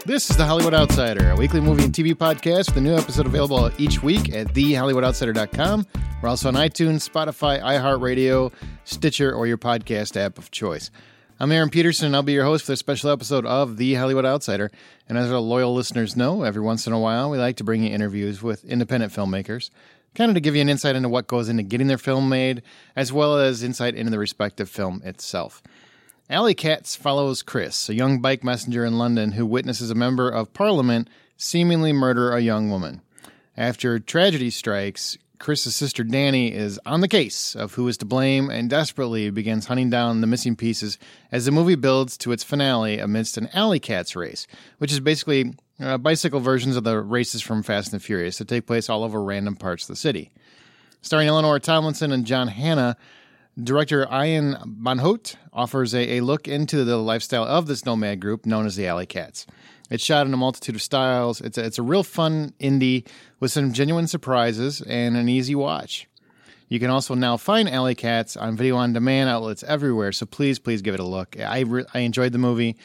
This is The Hollywood Outsider, a weekly movie and TV podcast with a new episode available each week at thehollywoodoutsiders.com. We're also on iTunes, Spotify, iHeartRadio, Stitcher, or your podcast app of choice. I'm Aaron Peterson, and I'll be your host for this special episode of The Hollywood Outsider. And as our loyal listeners know, every once in a while, we like to bring you interviews with independent filmmakers, kind of to give you an insight into what goes into getting their film made, as well as insight into the respective film itself. Alley Cats follows Chris, a young bike messenger in London who witnesses a member of Parliament seemingly murder a young woman. After tragedy strikes, Chris's sister Danny is on the case of who is to blame and desperately begins hunting down the missing pieces as the movie builds to its finale amidst an Alley Cats race, which is basically bicycle versions of the races from Fast and Furious that take place all over random parts of the city. Starring Eleanor Tomlinson and John Hannah, director Ian Van Hout offers a look into the lifestyle of this nomad group known as the Alley Cats. It's shot in a multitude of styles. It's a real fun indie with some genuine surprises and an easy watch. You can also now find Alley Cats on video-on-demand outlets everywhere, so please give it a look. I enjoyed the movie.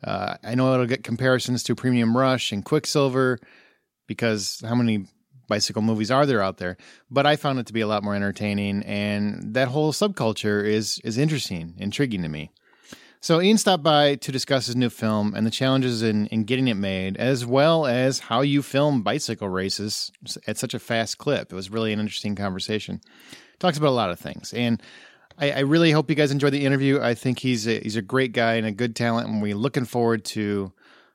I know it'll get comparisons to Premium Rush and Quicksilver because how many bicycle movies are there out there? But I found it to be a lot more entertaining, and that whole subculture is interesting, intriguing to me. So Ian stopped by to discuss his new film and the challenges in getting it made, as well as how you film bicycle races at such a fast clip. It was really an interesting conversation. Talks about a lot of things, and I really hope you guys enjoyed the interview. I think he's a great guy and a good talent, and we're looking forward to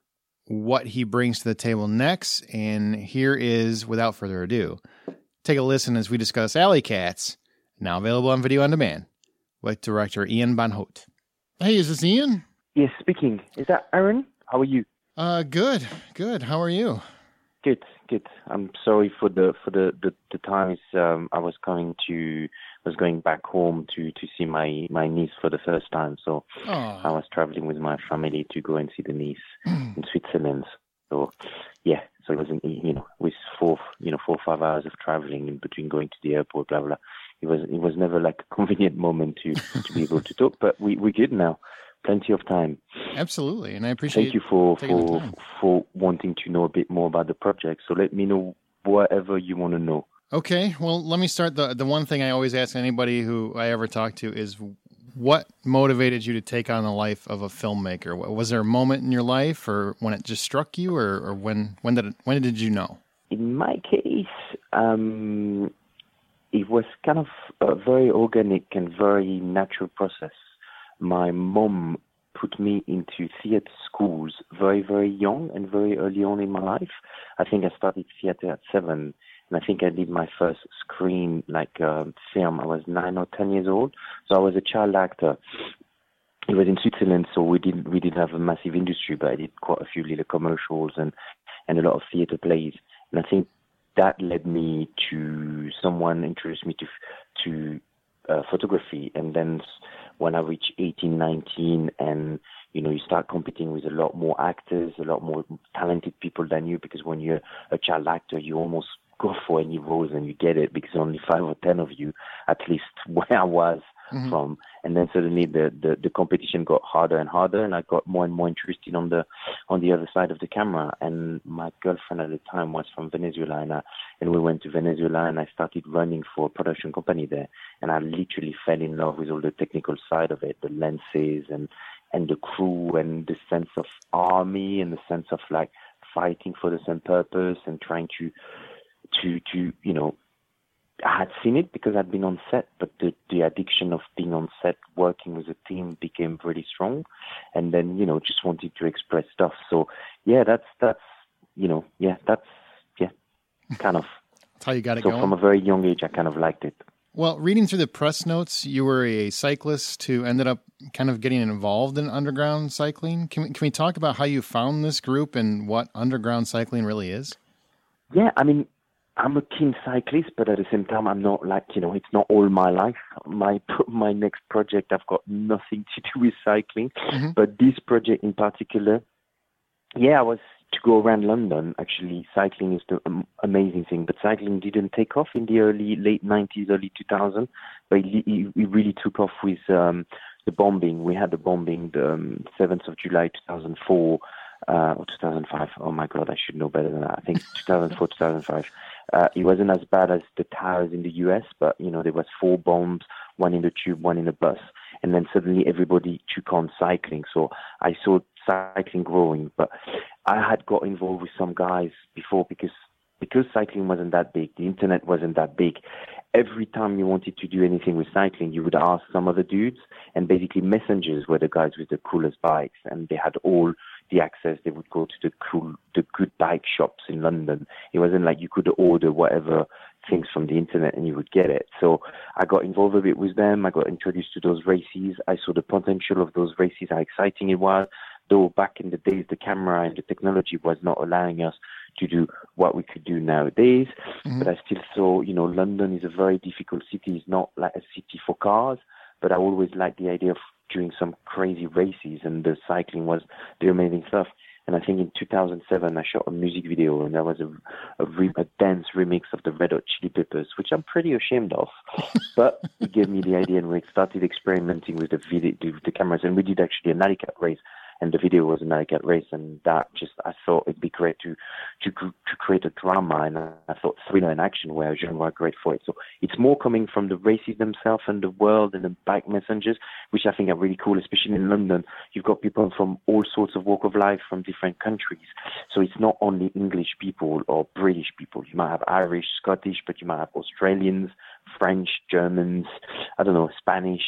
what he brings to the table next. And here is, without further ado, take a listen as we discuss Alley Cats, now available on video on demand, with director Ian Van Hout. Hey, is this Ian? Yes, speaking. Is that Aaron? How are you? Good. How are you? Good. I'm sorry for the times. I was going back home to see my niece for the first time. So I was traveling with my family to go and see the niece in Switzerland. So yeah, so it wasn't, with 4 or 5 hours of traveling in between going to the airport, blah blah. It was never like a convenient moment to be able to talk, but we're good now. Plenty of time. Absolutely, and I appreciate. Thank you for wanting to know a bit more about the project. So let me know whatever you want to know. Okay, well, let me start. The one thing I always ask anybody who I ever talk to is, what motivated you to take on the life of a filmmaker? Was there a moment in your life, or when it just struck you, or when did you know? In my case, it was kind of a very organic and very natural process. My mom put me into theater schools very, very young and very early on in my life. I think I started theater at 7, and I think I did my first screen, film. I was 9 or 10 years old, so I was a child actor. It was in Switzerland, so we didn't have a massive industry, but I did quite a few little commercials and a lot of theater plays. And I think that led me to someone introduced me to photography. And then when I reached 18, 19, and you start competing with a lot more actors, a lot more talented people than you, because when you're a child actor, you almost go for any roles and you get it, because only 5 or 10 of you, at least where I was from. And then suddenly the competition got harder and harder, and I got more and more interested on the other side of the camera. And my girlfriend at the time was from Venezuela, and we went to Venezuela, and I started running for a production company there. And I literally fell in love with all the technical side of it, the lenses and the crew, and the sense of army, and the sense of like fighting for the same purpose and trying to I had seen it because I'd been on set, but the addiction of being on set, working with a team, became really strong. And then, just wanted to express stuff. So yeah, that's kind of. That's how you got it so going? From a very young age, I kind of liked it. Well, reading through the press notes, you were a cyclist who ended up kind of getting involved in underground cycling. Can we talk about how you found this group and what underground cycling really is? Yeah, I mean, I'm a keen cyclist, but at the same time, I'm not it's not all my life. My next project, I've got nothing to do with cycling. But this project in particular, I was to go around London. Actually, cycling is the amazing thing, but cycling didn't take off in the late 90s, early 2000s. But it really took off with the bombing. We had the bombing, the 7th of July 2004. or 2005. Oh my God, I should know better than that. I think 2004, 2005. It wasn't as bad as the towers in the US, but there was 4 bombs, one in the tube, one in the bus, and then suddenly everybody took on cycling. So I saw cycling growing, but I had got involved with some guys before because cycling wasn't that big, the internet wasn't that big. Every time you wanted to do anything with cycling, you would ask some other dudes, and basically messengers were the guys with the coolest bikes, and they had all the access. They would go to the good bike shops in London. It wasn't like you could order whatever things from the internet and you would get it. So I got involved a bit with them. I got introduced to those races. I saw the potential of those races, how exciting it was. Though back in the days, the camera and the technology was not allowing us to do what we could do nowadays. Mm-hmm. But I still saw, London is a very difficult city. It's not like a city for cars, but I always liked the idea of doing some crazy races, and the cycling was the amazing stuff. And I think in 2007, I shot a music video, and that was a dance remix of the Red Hot Chili Peppers, which I'm pretty ashamed of. But it gave me the idea, and we started experimenting with the cameras, and we did actually an alley cat race. And the video was an alley cat race, and that I thought it'd be great to create a drama, and I thought thriller and action were a genre great for it. So it's more coming from the races themselves and the world and the bike messengers, which I think are really cool, especially in London. You've got people from all sorts of walk of life from different countries. So it's not only English people or British people. You might have Irish, Scottish, but you might have Australians, French, Germans, Spanish,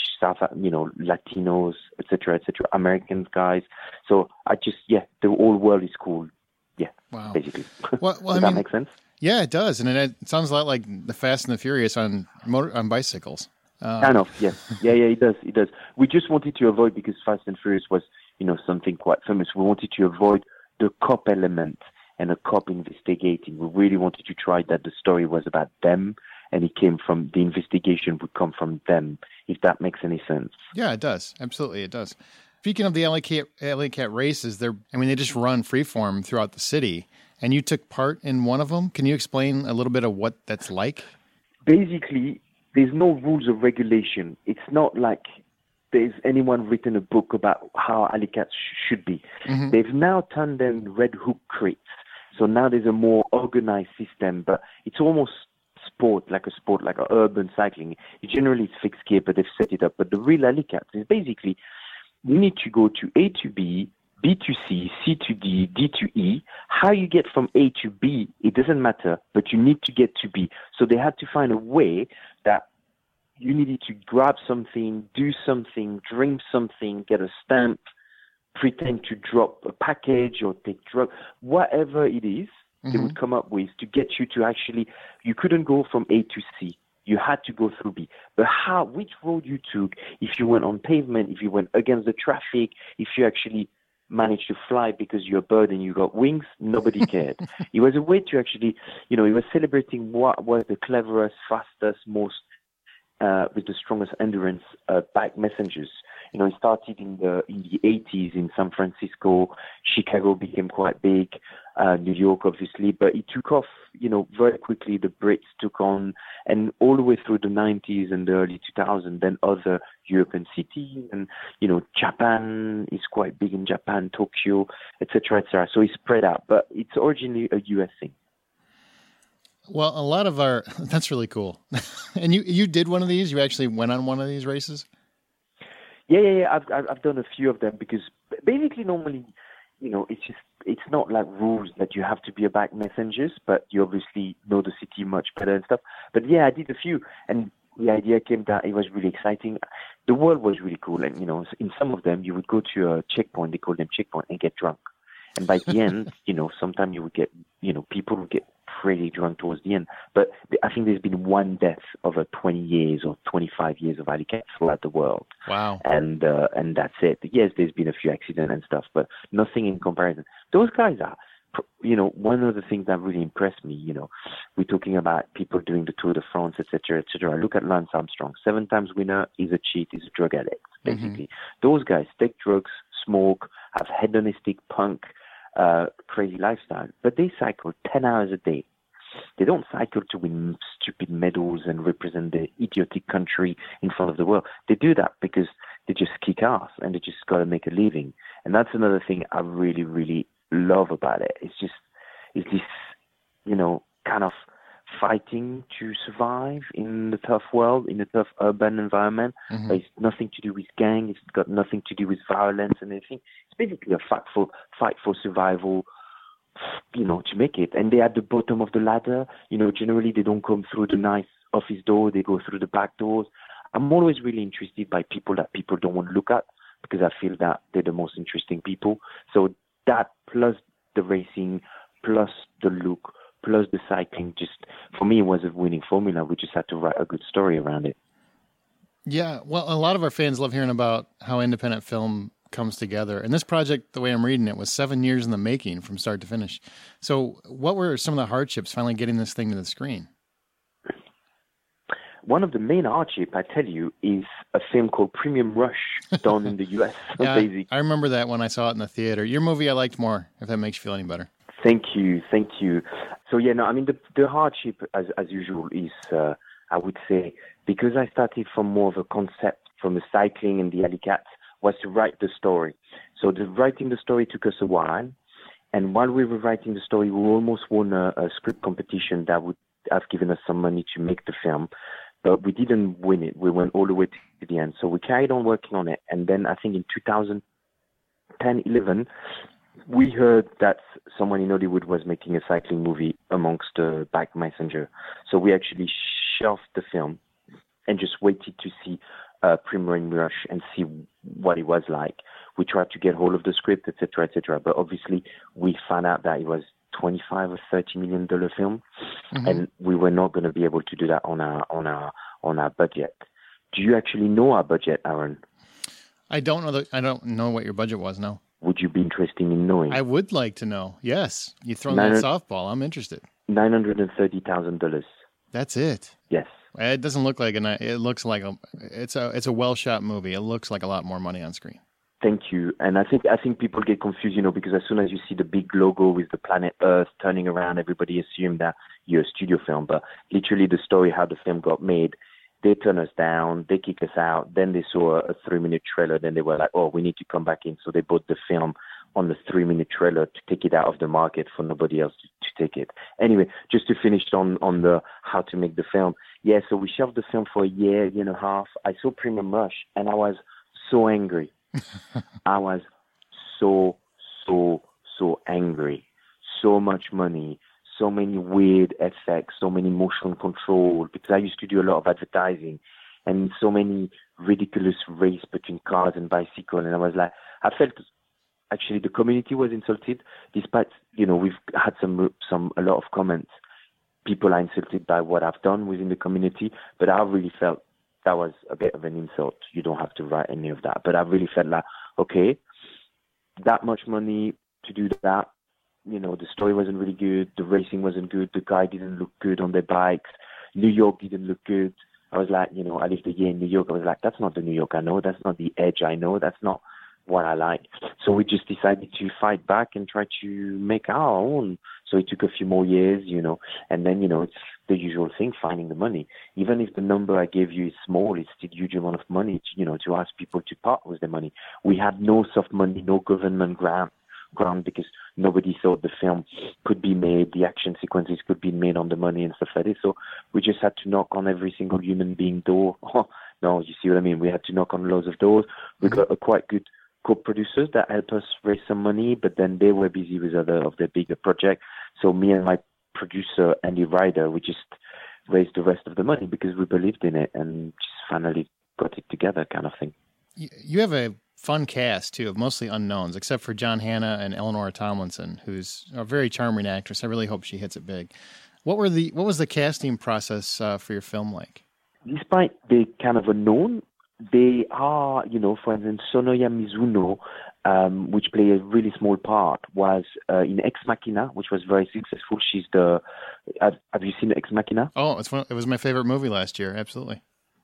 Latinos, etc., Americans, guys. So the whole world is cool. Yeah, wow. Basically. Well, Does that make sense? Yeah, it does. And it sounds a lot like the Fast and the Furious on bicycles. Kind of, yeah. Yeah, it does. We just wanted to avoid, because Fast and Furious was, something quite famous. We wanted to avoid the cop element and a cop investigating. We really wanted to try that the story was about them, and the investigation would come from them, if that makes any sense. Yeah, it does. Absolutely, it does. Speaking of the Alley Cat races, they just run freeform throughout the city, and you took part in one of them. Can you explain a little bit of what that's like? Basically, there's no rules of regulation. It's not like there's anyone written a book about how alley cats should be. Mm-hmm. They've now turned them red hook crates. So now there's a more organized system, but it's almost sport, like urban cycling. Generally, it's fixed gear, but they've set it up. But the real alley cats is basically, you need to go to A to B, B to C, C to D, D to E. How you get from A to B, it doesn't matter, but you need to get to B. So they had to find a way that you needed to grab something, do something, drink something, get a stamp, pretend to drop a package or take drugs, whatever it is, mm-hmm. they would come up with to get you to actually, you couldn't go from A to C. You had to go through B. But which road you took, if you went on pavement, if you went against the traffic, if you actually managed to fly because you're a bird and you got wings, nobody cared. It was a way to actually, it was celebrating what was the cleverest, fastest, most, with the strongest endurance bike messengers. It started in the 80s in San Francisco. Chicago became quite big. New York, obviously, but it took off, very quickly. The Brits took on, and all the way through the 90s and the early 2000s, then other European cities, and, Japan is quite big in Japan, Tokyo, etc., etc. So it spread out, but it's originally a US thing. Well, a lot of that's really cool. And you did one of these? You actually went on one of these races? Yeah. I've done a few of them, because basically normally, it's not like rules that you have to be a bike messengers, but you obviously know the city much better and stuff. But yeah, I did a few, and the idea came that it was really exciting. The world was really cool, and in some of them you would go to a checkpoint, they call them checkpoint, and get drunk. And by the end, sometimes you would get, people would get pretty drunk towards the end. But I think there's been one death over 20 years or 25 years of alley cats throughout the world. Wow. And that's it. Yes, there's been a few accidents and stuff, but nothing in comparison. Those guys are, one of the things that really impressed me, we're talking about people doing the Tour de France, etc., etc. Look at Lance Armstrong, 7-time winner, is a cheat, is a drug addict, basically. Mm-hmm. Those guys take drugs, smoke, have hedonistic punk, crazy lifestyle, but they cycle 10 hours a day. They don't cycle to win stupid medals and represent the idiotic country in front of the world. They do that because they just kick ass and they just got to make a living. And that's another thing I really, really love about it. It's this, kind of fighting to survive in the tough world, in a tough urban environment. Mm-hmm. But it's nothing to do with gang. It's got nothing to do with violence and anything. It's basically a fight for survival, to make it. And they're at the bottom of the ladder. Generally they don't come through the nice office door. They go through the back doors. I'm always really interested by people that people don't want to look at, because I feel that they're the most interesting people. So that plus the racing, plus the look, plus the cycling, just for me, it was a winning formula. We just had to write a good story around it. Yeah, well, a lot of our fans love hearing about how independent film comes together. And this project, the way I'm reading it, was 7 years in the making from start to finish. So what were some of the hardships finally getting this thing to the screen? One of the main hardships, I tell you, is a film called Premium Rush, done in the U.S. Yeah, I remember that when I saw it in the theater. Your movie I liked more, if that makes you feel any better. Thank you. So the hardship, as usual, is I would say, because I started from more of a concept, from the cycling and the alley cats, was to write the story. So writing the story took us a while, and while we were writing the story, we almost won a script competition that would have given us some money to make the film, but we didn't win it. We went all the way to the end. So we carried on working on it, and then I think in 2010-11, we heard that someone in Hollywood was making a cycling movie amongst the Bike Messenger. So we actually shelved the film and just waited to see Premium Rush and see what it was like. We tried to get hold of the script, etc., etc. But obviously, we found out that it was $25 or $30 million film, mm-hmm. and we were not going to be able to do that on our budget. Do you actually know our budget, Aaron? I don't know I don't know what your budget was. No. Would you be interested in knowing? I would like to know. Yes, you thrown that softball. I'm interested. $930,000. That's it. Yes. It doesn't look like it looks like it's a well shot movie. It looks like a lot more money on screen. Thank you. And I think people get confused, because as soon as you see the big logo with the planet Earth turning around, everybody assumes that you're a studio film. But literally the story, how the film got made, they turn us down, they kick us out. Then they saw a 3-minute trailer. Then they were like, oh, we need to come back in. So they bought the film on the 3-minute trailer to take it out of the market for nobody else to take it. Anyway, just to finish on the how to make the film. Yeah, so we shelved the film for a year and a half. I saw Premium Rush, and I was so angry. I was so angry. So much money, so many weird effects, so many motion control, because I used to do a lot of advertising, and so many ridiculous race between cars and bicycle. And I was like, I felt actually the community was insulted, despite, we've had a lot of comments. People are insulted by what I've done within the community, but I really felt that was a bit of an insult. You don't have to write any of that. But I really felt like, okay, that much money to do that, the story wasn't really good, the racing wasn't good, the guy didn't look good on their bikes, New York didn't look good. I was like, I lived a year in New York. I was like, that's not the New York I know. That's not the edge I know. That's not what I like. So we just decided to fight back and try to make our own. So it took a few more years, and then, it's the usual thing, finding the money. Even if the number I gave you is small, it's still a huge amount of money, to ask people to part with the money. We had no soft money, no government grant, because nobody thought the film could be made, the action sequences could be made on the money and stuff like this. So we just had to knock on every single human being door. No, you see what I mean? We had to knock on loads of doors. We got a quite good co-producers that helped us raise some money, but then they were busy with other of their bigger projects. So me and my producer, Andy Ryder, we just raised the rest of the money because we believed in it and just finally got it together, kind of thing. You have a fun cast, too, of mostly unknowns, except for John Hannah and Eleanor Tomlinson, who's a very charming actress. I really hope she hits it big. What was the casting process for your film like? Despite being kind of unknown, they are, for instance, Sonoya Mizuno, which played a really small part, was in Ex Machina, which was very successful. She's have you seen Ex Machina? Oh, it was my favorite movie last year. Absolutely.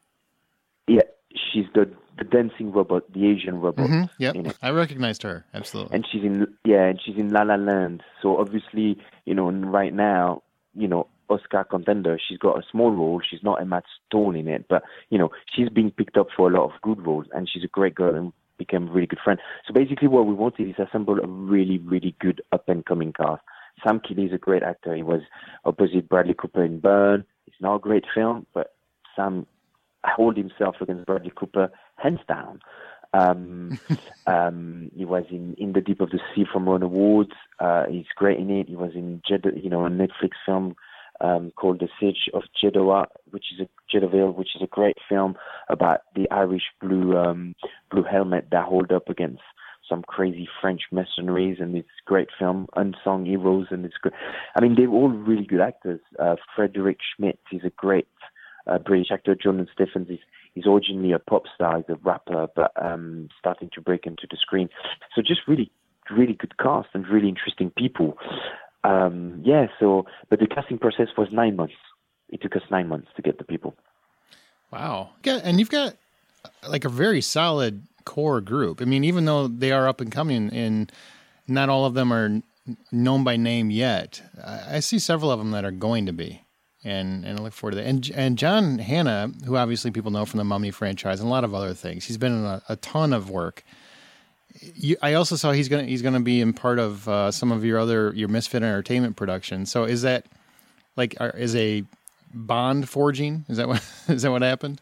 Yeah, she's the dancing robot, the Asian robot. Mm-hmm, yeah, I recognized her. Absolutely. And she's in La La Land. So obviously, right now, Oscar contender. She's got a small role. She's not Emma Stone in it, but she's being picked up for a lot of good roles, and she's a great girl. And became really good friends. So basically what we wanted is assemble a really, really good up-and-coming cast. Sam Keeley is a great actor. He was opposite Bradley Cooper in Burn. It's not a great film, but Sam held himself against Bradley Cooper hands down. He was in The Deep of the Sea from Ron Awards. He's great in it. He was in a Netflix film called The Siege of Jeddah, which is a great film about the Irish blue helmet that hold up against some crazy French mercenaries, and it's a great film, Unsung Heroes, and it's great. I mean, they're all really good actors. Frederick Schmidt is a great British actor. Jordan Stephens is originally a pop star, he's a rapper, but starting to break into the screen. So just really, really good cast and really interesting people. But the casting process was 9 months. It took us 9 months to get the people. Wow. And you've got like a very solid core group. I mean, even though they are up and coming and not all of them are known by name yet, I see several of them that are going to be. And I look forward to that. And John Hannah, who obviously people know from the Mummy franchise and a lot of other things, he's been in a ton of work. I also saw he's gonna be in part of some of your Misfit Entertainment productions. So is that is a bond forging? Is that what happened?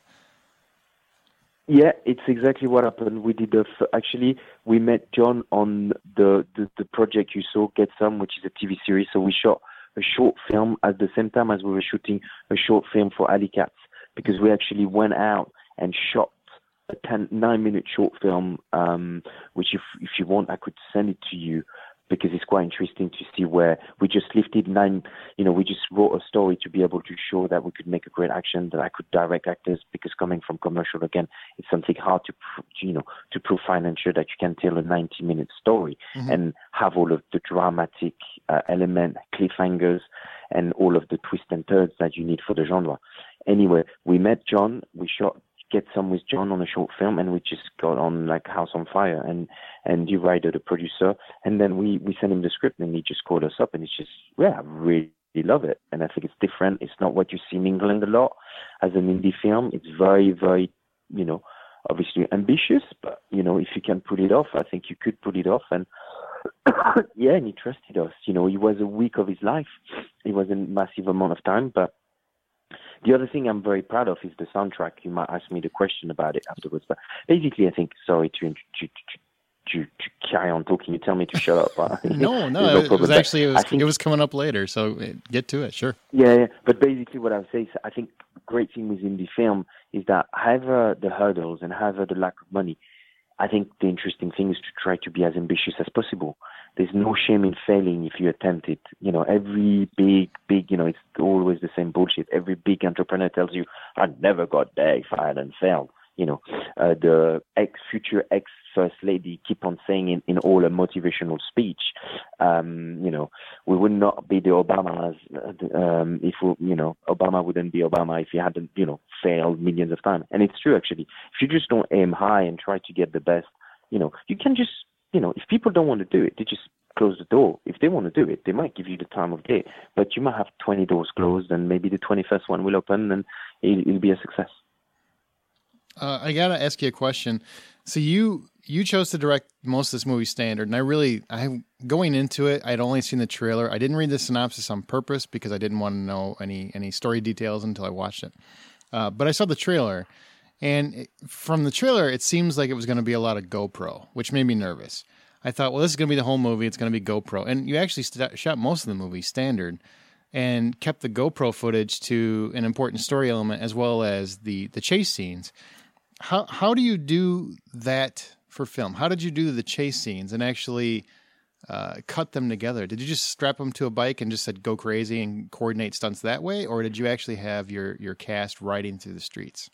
Yeah, it's exactly what happened. We did actually we met John on the project you saw, Get Some, which is a TV series. So we shot a short film at the same time as we were shooting a short film for Alley Cats, because we actually went out and shot a 9-minute short film, which if you want, I could send it to you, because it's quite interesting to see where we just lifted we just wrote a story to be able to show that we could make a great action, that I could direct actors, because coming from commercial, again, it's something hard to prove financial that you can tell a 90-minute story and have all of the dramatic element, cliffhangers, and all of the twists and turns that you need for the genre. Anyway, we met John, we shot Get Some with John on a short film, and we just got on like House on Fire, and you writer, the producer, and then we sent him the script, and he just called us up, and it's just, I really love it, and I think it's different. It's not what you see in England a lot as an indie film. It's very, very, obviously ambitious, but if you can pull it off, I think you could pull it off. And and he trusted us. He was a week of his life. It was a massive amount of time, but the other thing I'm very proud of is the soundtrack. You might ask me the question about it afterwards, but basically, I think, sorry to carry on talking. You tell me to shut up. No, it was coming up later, so get to it, sure. Yeah, but basically what I would say is I think the great thing with indie film is that however the hurdles and however the lack of money, I think the interesting thing is to try to be as ambitious as possible. There's no shame in failing if you attempt it. Every big, it's always the same bullshit. Every big entrepreneur tells you, I never got there if I hadn't failed. The future ex-first lady keep on saying in all a motivational speech, we would not be the Obamas if Obama wouldn't be Obama if he hadn't, failed millions of times. And it's true, actually. If you just don't aim high and try to get the best, you can just, if people don't want to do it, they just close the door. If they want to do it, they might give you the time of day, but you might have 20 doors closed, and maybe the 21st one will open, and it'll be a success. I got to ask you a question. So you chose to direct most of this movie standard, and going into it, I'd only seen the trailer. I didn't read the synopsis on purpose because I didn't want to know any story details until I watched it. But I saw the trailer, and from the trailer, it seems like it was going to be a lot of GoPro, which made me nervous. I thought, well, this is going to be the whole movie. It's going to be GoPro. And you actually shot most of the movie standard and kept the GoPro footage to an important story element as well as the chase scenes. How do you do that for film? How did you do the chase scenes and actually cut them together? Did you just strap them to a bike and just said go crazy and coordinate stunts that way? Or did you actually have your cast riding through the streets?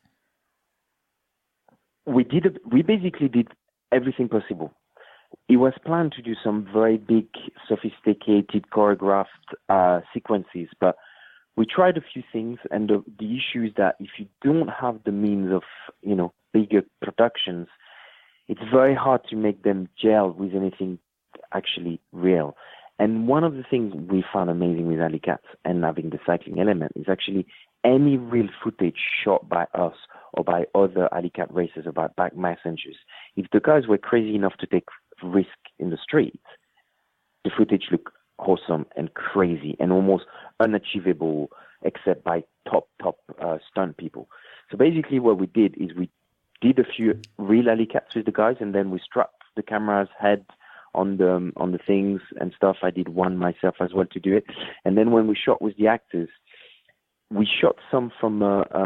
We basically did everything possible. It was planned to do some very big, sophisticated, choreographed sequences, but we tried a few things, and the issue is that if you don't have the means of, bigger productions, it's very hard to make them gel with anything actually real. And one of the things we found amazing with Alley Cats and having the cycling element is actually any real footage shot by us or by other alley cat racers or by bike messengers. If the guys were crazy enough to take risk in the streets, the footage looked awesome and crazy and almost unachievable except by top stunt people. So basically what we did is we did a few real alley cats with the guys, and then we strapped the camera's head on the things and stuff. I did one myself as well to do it. And then when we shot with the actors, we shot some from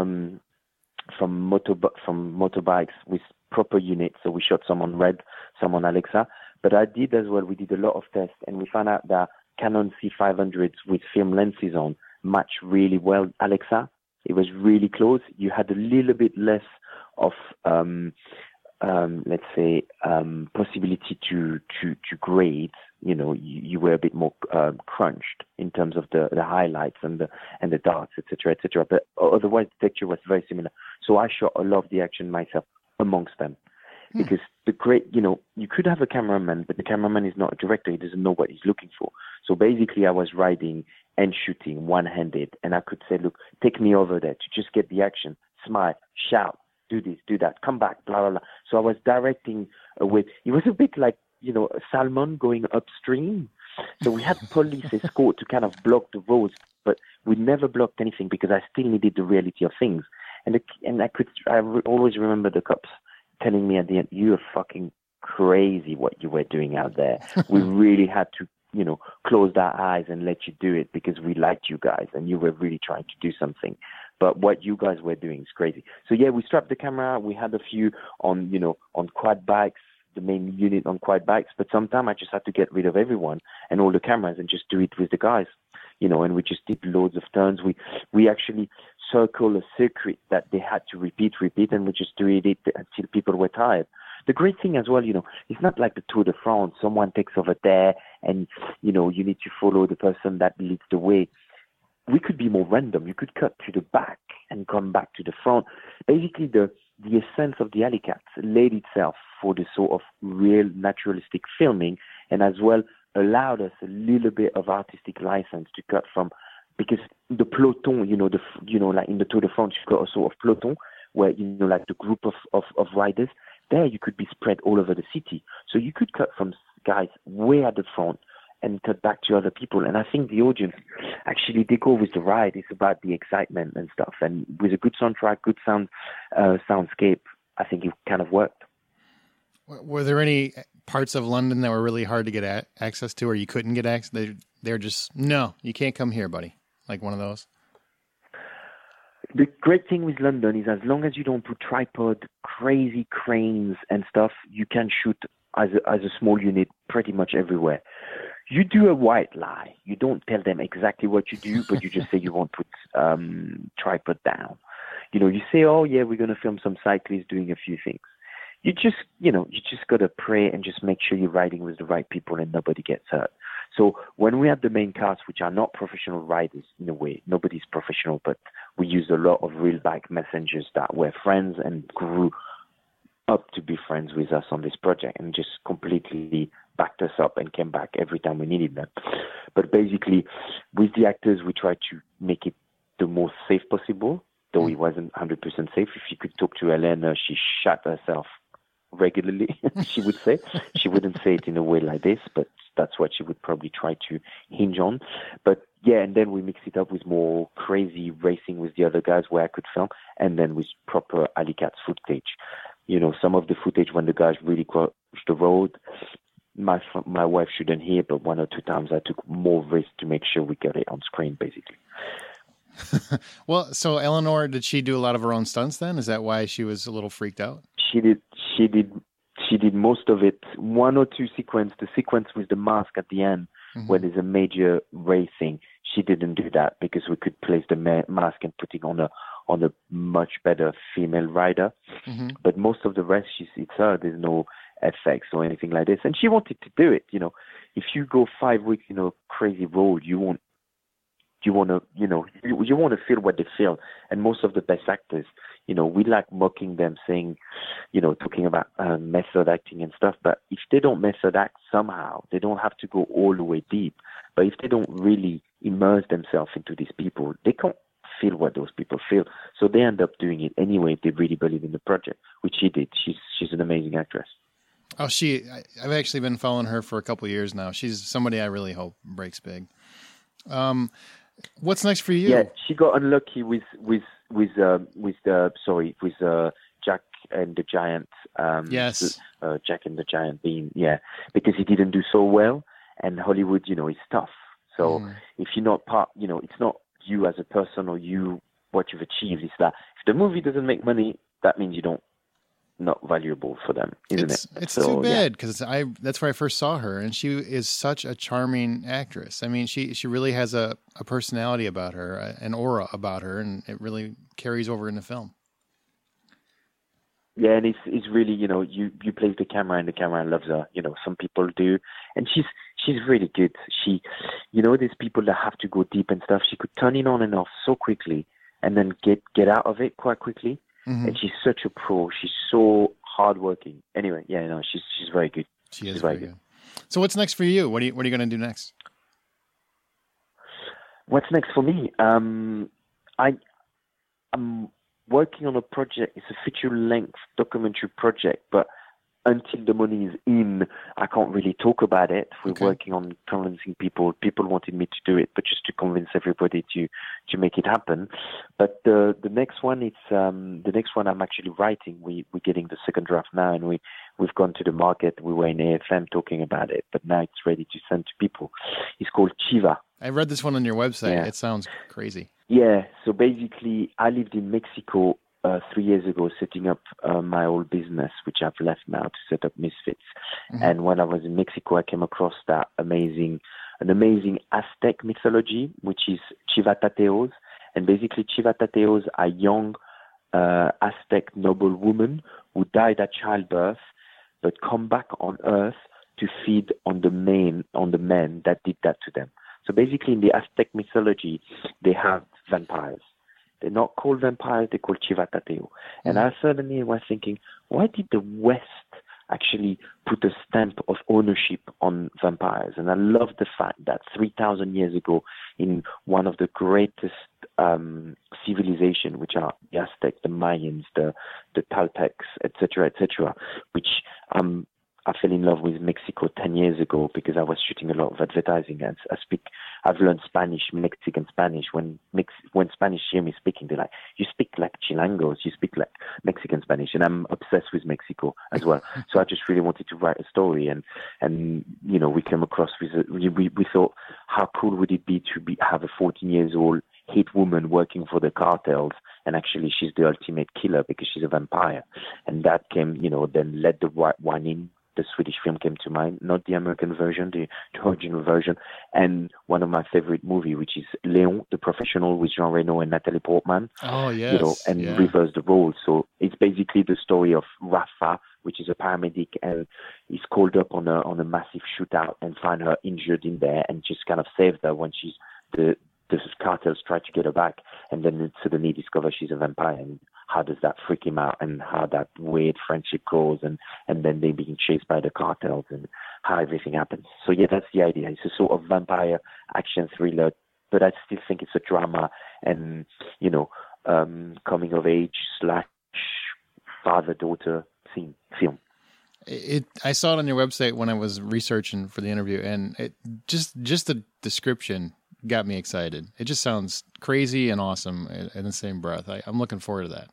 motorbikes with proper units. So we shot some on Red, some on Alexa. But I did as well, we did a lot of tests, and we found out that Canon C500s with film lenses on match really well Alexa. It was really close. You had a little bit less of let's say possibility to grade. You know, you were a bit more crunched in terms of the highlights and the darks, etc., etc. But otherwise, the texture was very similar. So I shot a lot of the action myself amongst them, because you could have a cameraman, but the cameraman is not a director. He doesn't know what he's looking for. So basically, I was riding and shooting one-handed, and I could say, look, take me over there to just get the action, smile, shout, do this, do that, come back, blah, blah, blah. So I was directing with, it was a bit like, a salmon going upstream. So we had police escort to kind of block the roads, but we never blocked anything because I still needed the reality of things. And I always remember the cops telling me at the end, you are fucking crazy what you were doing out there. We really had to, close our eyes and let you do it because we liked you guys and you were really trying to do something. But what you guys were doing is crazy. So yeah, we strapped the camera. We had a few on quad bikes, the main unit on quad bikes. But sometimes I just had to get rid of everyone and all the cameras and just do it with the guys, and we just did loads of turns. We actually circle a circuit that they had to repeat, and we just did it until people were tired. The great thing as well, it's not like the Tour de France. Someone takes over there and, you need to follow the person that leads the way. We could be more random. You could cut to the back and come back to the front. Basically, the essence of the Alley Cats laid itself for the sort of real naturalistic filming, and as well allowed us a little bit of artistic license to cut from, because the peloton, like in the Tour de France, you've got a sort of peloton where, like the group of riders, there you could be spread all over the city. So you could cut from guys way at the front and cut back to other people. And I think the audience, actually, they go with the ride. It's about the excitement and stuff. And with a good soundtrack, good soundscape, I think it kind of worked. Were there any parts of London that were really hard to get access to, or you couldn't get access? They're just, no, you can't come here, buddy. Like one of those? The great thing with London is as long as you don't put tripod, crazy cranes and stuff, you can shoot as a small unit pretty much everywhere. You do a white lie. You don't tell them exactly what you do, but you just say you won't put tripod down. You say, oh yeah, we're going to film some cyclists doing a few things. You just got to pray and just make sure you're riding with the right people and nobody gets hurt. So when we have the main cast, which are not professional riders in a way, nobody's professional, but we use a lot of real bike messengers that were friends and grew up to be friends with us on this project and just completely backed us up and came back every time we needed them. But basically, with the actors, we tried to make it the most safe possible, though it wasn't 100% safe. If you could talk to Elena, she shot herself regularly, she would say. She wouldn't say it in a way like this, but that's what she would probably try to hinge on. But yeah, and then we mix it up with more crazy racing with the other guys where I could film, and then with proper Alley Cats footage. Some of the footage when the guys really crossed the road, my wife shouldn't hear, but one or two times I took more risk to make sure we got it on screen, basically. Well, so Eleanor, did she do a lot of her own stunts then? Is that why she was a little freaked out? She did most of it. One or two sequences, the sequence with the mask at the end, where there's a major racing, she didn't do that because we could place the mask and put it on a much better female rider. But most of the rest, it's her. There's no effects or anything like this. And she wanted to do it. If you go 5 weeks in a crazy road, you want to feel what they feel. And most of the best actors, we like mocking them, saying, talking about method acting and stuff. But if they don't method act somehow, they don't have to go all the way deep. But if they don't really immerse themselves into these people, they can't feel what those people feel. So they end up doing it anyway if they really believe in the project, which she did. She's an amazing actress. Oh, I've actually been following her for a couple of years now. She's somebody I really hope breaks big. What's next for you? Yeah, she got unlucky with Jack and the Giant. Yes. Jack and the Giant being, because he didn't do so well, and Hollywood, is tough. So if you're not it's not you as a person or what you've achieved. It's that if the movie doesn't make money, that means you don't. Not valuable for them, isn't it? It's too bad because that's where I first saw her, and she is such a charming actress. I mean, she really has a personality about her, an aura about her, and it really carries over in the film. Yeah, and it's really, you place the camera and the camera loves her. Some people do, and she's really good. She, there's people that have to go deep and stuff. She could turn it on and off so quickly, and then get out of it quite quickly. Mm-hmm. And she's such a pro. She's so hardworking. Anyway, she's very good. She's very good. So what's next for you? What are you going to do next? What's next for me? I'm working on a project. It's a feature-length documentary project, but until the money is in, I can't really talk about it. We're working on convincing people. People wanted me to do it, but just to convince everybody to make it happen. But the next one, the next one I'm actually writing. We're getting the second draft now, and we've gone to the market. We were in AFM talking about it, but now it's ready to send to people. It's called Chiva. I read this one on your website. Yeah. It sounds crazy. Yeah. So basically, I lived in Mexico 3 years ago, setting up my old business, which I've left now to set up Misfits. Mm-hmm. And when I was in Mexico, I came across an amazing Aztec mythology, which is Chivatateos. And basically, Chivatateos are young Aztec noble women who died at childbirth, but come back on Earth to feed on the men that did that to them. So basically, in the Aztec mythology, they have vampires. They're not called vampires, they're called Chivatateo. And I suddenly was thinking, why did the West actually put a stamp of ownership on vampires? And I love the fact that 3,000 years ago, in one of the greatest civilization, which are the Aztecs, the Mayans, the Toltecs, etc., which I fell in love with Mexico 10 years ago because I was shooting a lot of advertising. And I've learned Spanish, Mexican Spanish. When Spanish hear me speaking, they're like, you speak like Chilangos, you speak like Mexican Spanish. And I'm obsessed with Mexico as well. So I just really wanted to write a story. And we came across we thought, how cool would it be to have a 14 years old hit woman working for the cartels, and actually she's the ultimate killer because she's a vampire. And that came, then led the one in. The Swedish film came to mind, not the American version, the original version, and one of my favorite movie, which is Léon, the Professional, with Jean Reno and Natalie Portman. Oh yes, reverse the role. So it's basically the story of Rafa, which is a paramedic, and he's called up on a massive shootout and find her injured in there, and just kind of save her when she's the cartels try to get her back, and then suddenly discover she's a vampire. And how does that freak him out, and how that weird friendship goes, and then they being chased by the cartels, and how everything happens. So yeah, that's the idea. It's a sort of vampire action thriller, but I still think it's a drama and coming of age / father-daughter film. I saw it on your website when I was researching for the interview, and it just the description got me excited. It just sounds crazy and awesome in the same breath. I'm looking forward to that.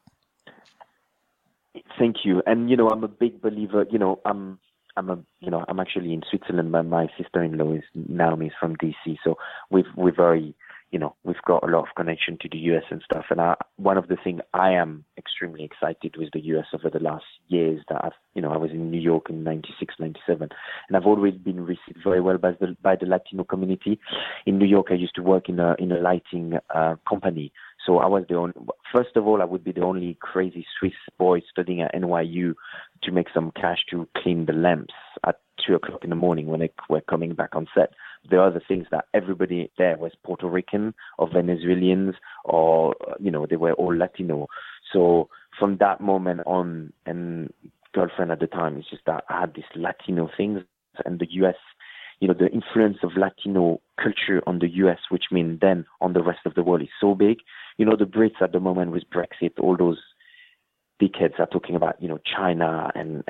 Thank you. And I'm a big believer. I'm actually in Switzerland. My sister-in-law is Naomi, is from DC, so we're very, we've got a lot of connection to the US and stuff. And one of the things I am extremely excited with the US over the last years that I was in New York in 96, 97, and I've always been received very well by the Latino community. In New York, I used to work in a lighting company. So I was first of all, I would be the only crazy Swiss boy studying at NYU to make some cash to clean the lamps at 2:00 in the morning when they were coming back on set. The other things that everybody there was Puerto Rican or Venezuelans, or, they were all Latino. So from that moment on, and girlfriend at the time, it's just that I had these Latino things, and the US, the influence of Latino culture on the US, which means then on the rest of the world, is so big. The Brits at the moment with Brexit, all those dickheads are talking about, China and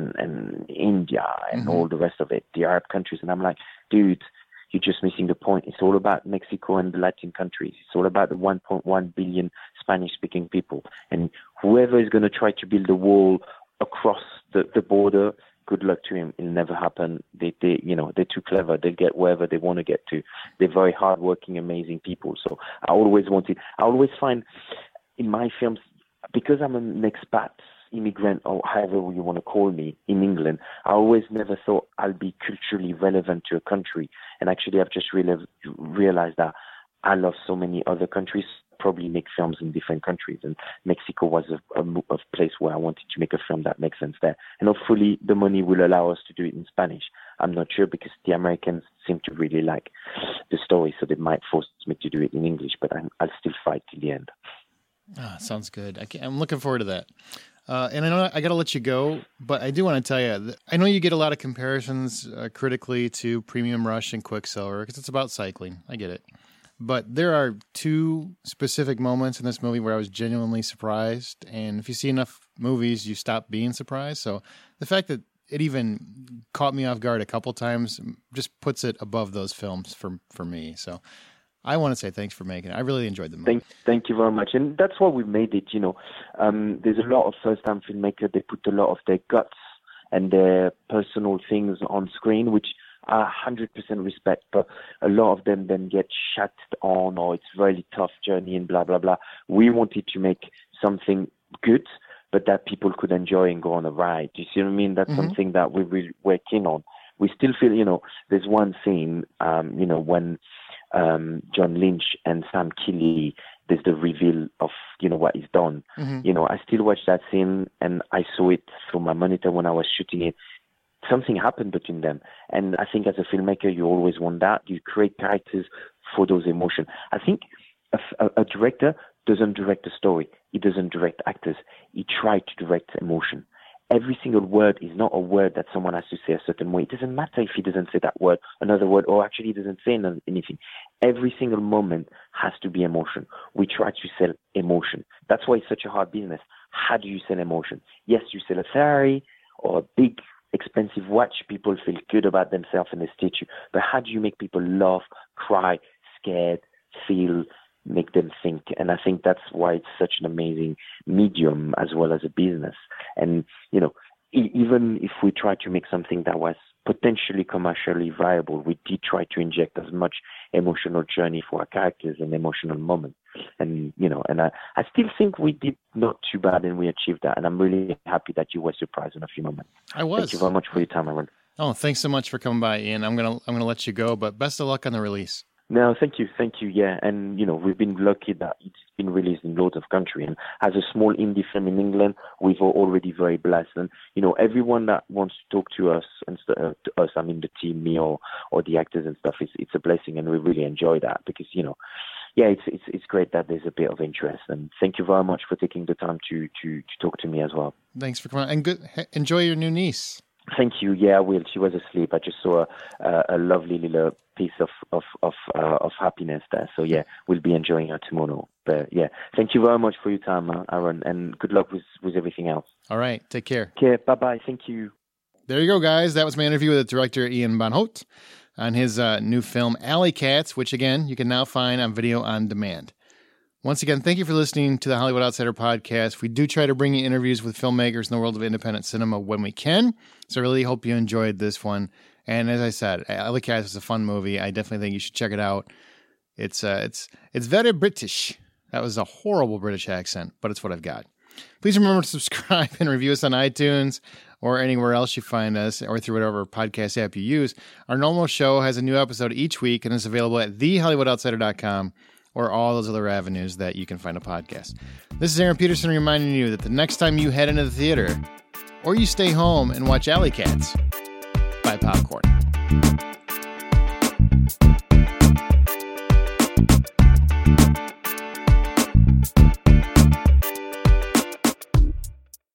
India and all the rest of it, the Arab countries. And I'm like, dude, you're just missing the point. It's all about Mexico and the Latin countries. It's all about the 1.1 billion Spanish-speaking people. And whoever is going to try to build a wall across the border, good luck to him. It'll never happen. They're too clever. They'll get wherever they want to get to. They're very hardworking, amazing people. So I always find in my films, because I'm an expat, immigrant, or however you want to call me, in England, I always never thought I'll be culturally relevant to a country. And actually, I've just realized that I love so many other countries, probably make films in different countries. And Mexico was a place where I wanted to make a film that makes sense there. And hopefully the money will allow us to do it in Spanish. I'm not sure, because the Americans seem to really like the story, so they might force me to do it in English, but I'll still fight till the end. Sounds good. I'm looking forward to that. And I know I got to let you go, but I do want to tell you, I know you get a lot of comparisons critically to Premium Rush and Quicksilver because it's about cycling. I get it. But there are two specific moments in this movie where I was genuinely surprised. And if you see enough movies, you stop being surprised. So the fact that it even caught me off guard a couple times just puts it above those films for me. So I want to say thanks for making it. I really enjoyed the movie. Thank you very much. And that's why we made it, There's a lot of first-time filmmakers, they put a lot of their guts and their personal things on screen, which I 100% respect, but a lot of them then get shat on, or it's a really tough journey and blah, blah, blah. We wanted to make something good, but that people could enjoy and go on a ride. Do you see what I mean? That's something that we're keen on. We still feel, there's one scene, when John Lynch and Sam Keeley, there's the reveal of, what he's done. I still watch that scene, and I saw it through my monitor when I was shooting it. Something happened between them. And I think as a filmmaker, you always want that. You create characters for those emotions. I think a director doesn't direct a story. He doesn't direct actors. He tries to direct emotion. Every single word is not a word that someone has to say a certain way. It doesn't matter if he doesn't say that word, another word, or actually he doesn't say anything. Every single moment has to be emotion. We try to sell emotion. That's why it's such a hard business. How do you sell emotion? Yes, you sell a Ferrari or a big expensive watch. People feel good about themselves and they stitch you. But how do you make people laugh, cry, scared, feel, make them think? And I think that's why it's such an amazing medium as well as a business. And, even if we try to make something that was potentially commercially viable, we did try to inject as much emotional journey for our characters and emotional moment. And, and I still think we did not too bad and we achieved that. And I'm really happy that you were surprised in a few moments. I was. Thank you very much for your time, Aaron. Oh, thanks so much for coming by, Ian. I'm gonna let you go, but best of luck on the release. No, thank you. Yeah, and we've been lucky that it's been released in loads of countries. And as a small indie film in England, we've already very blessed. And everyone that wants to talk to us and to us, I mean the team, me or the actors and stuff, it's a blessing, and we really enjoy that because it's great that there's a bit of interest. And thank you very much for taking the time to talk to me as well. Thanks for coming, and enjoy your new niece. Thank you. Yeah, I will. She was asleep. I just saw a lovely little piece of happiness there. So yeah, we'll be enjoying her tomorrow. But yeah, thank you very much for your time, Aaron, and good luck with everything else. All right, take care. Okay, bye-bye. Thank you. There you go, guys. That was my interview with director Ian Van Hoogt on his new film Alley Cats, which again you can now find on video on demand. Once again, thank you for listening to the Hollywood Outsider podcast. We do try to bring you interviews with filmmakers in the world of independent cinema when we can. So I really hope you enjoyed this one. And as I said, Alley Cats is a fun movie. I definitely think you should check it out. It's very British. That was a horrible British accent, but it's what I've got. Please remember to subscribe and review us on iTunes or anywhere else you find us, or through whatever podcast app you use. Our normal show has a new episode each week and is available at thehollywoodoutsider.com. or all those other avenues that you can find a podcast. This is Aaron Peterson reminding you that the next time you head into the theater or you stay home and watch Alley Cats, buy popcorn.